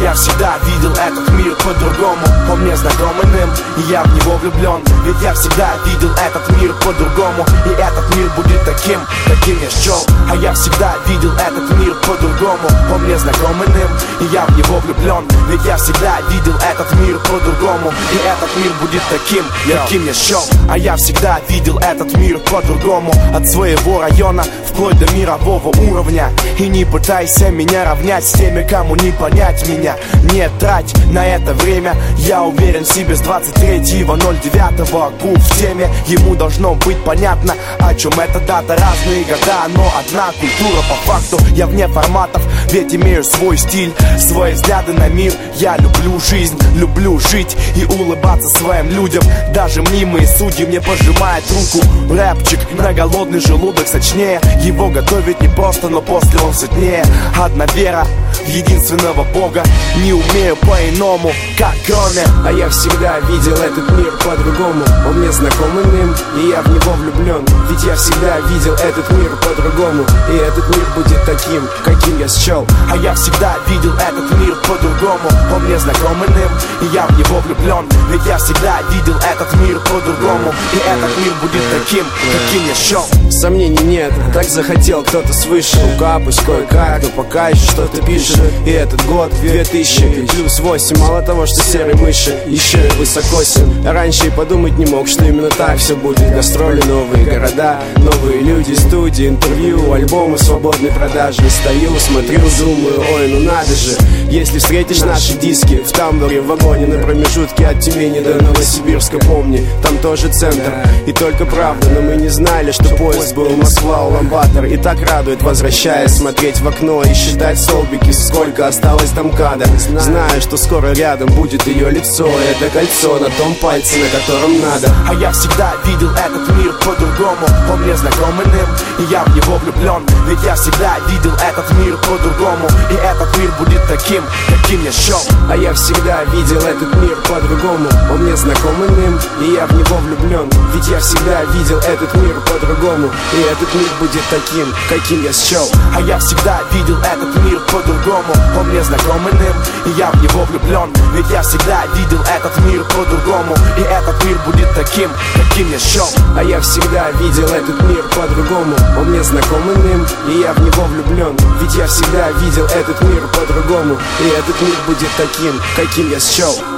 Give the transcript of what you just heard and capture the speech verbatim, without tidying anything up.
я всегда видел этот мир по-другому. Он мне знаком иным, и я в него влюблен. Ведь я всегда видел этот мир по-другому. И этот мир будет таким, каким я счел. А я всегда видел этот мир по-другому. Он мне знаком иным, и я в него влюблен. Ведь я всегда видел этот мир по-другому. И этот мир будет таким, каким я счел. А я всегда видел этот мир по-другому. От своего района вплоть до мирового уровня. И не пытайся меня равнять с теми, кому не понять меня. Не трать на это время. Я уверен в себе с двадцать третьего ноль девятого. Губ в теме, ему должно быть понятно, о чем эта дата. Разные года, но одна культура по факту. Я вне форматов, ведь имею свой стиль, свои взгляды на мир. Я люблю жизнь, люблю жить и улыбаться своим людям. Даже мнимые судьи мне пожимают руку. Рэпчик на голодный желудок сочнее. Его готовить не просто, но после он сытнее. Одна вера в единственного Бога. Не умею по-иному, как кроме. А я всегда видел этот мир по-другому. Он мне знаком иным, и я в него влюблен. Ведь я всегда видел этот мир по-другому. И этот мир будет таким, каким я счел. А я всегда видел этот мир по-другому. Он мне знаком иным, и я в него влюблен. Ведь я всегда видел этот мир по-другому. И этот мир будет таким, каким я счел. Сомнений нет, так захотел кто-то свыше. Рука пусть кое-как, но пока еще что-то пишет. И этот год две тысячи плюс восемь. Мало того, что серые мыши, еще и высокосен. Раньше и подумать не мог, что именно так все будет. Гастроли, новые города, новые люди, студии, интервью, альбомы свободной продажи. Стою, смотрю, думаю, ой, ну надо же. Если встретишь наши диски в тамбуре, в вагоне на промежутке от Тюмени до Новосибирска, помни, там тоже центр. И только правда, но мы не знали, что поезд был Москва-Улан-Батор. И так радует, возвращаясь, смотреть в окно и считать столбики, сколько осталось там кадр. Знаю, что скоро рядом будет ее лицо, и это кольцо на том пальце, на котором надо. А я всегда видел этот мир по-другому. Он мне знаком иным, и я в него влюблен. Ведь я всегда видел этот мир по-другому. И этот мир будет таким, каким я счел. А я всегда видел этот мир по-другому. Он мне знаком иным, и я в него влюблен. Ведь я всегда видел этот мир по-другому. И этот мир будет таким, каким я счел. А я всегда видел этот мир по-другому. Он мне знаком иным, и я в него влюблен. Ведь я всегда видел этот мир по-другому. И этот мир будет таким, каким я счел. А я всегда видел этот мир по-другому. Он мне знаком иным, и я в него влюблен. Ведь я всегда видел этот мир по-другому. И этот мир будет таким, каким я счел.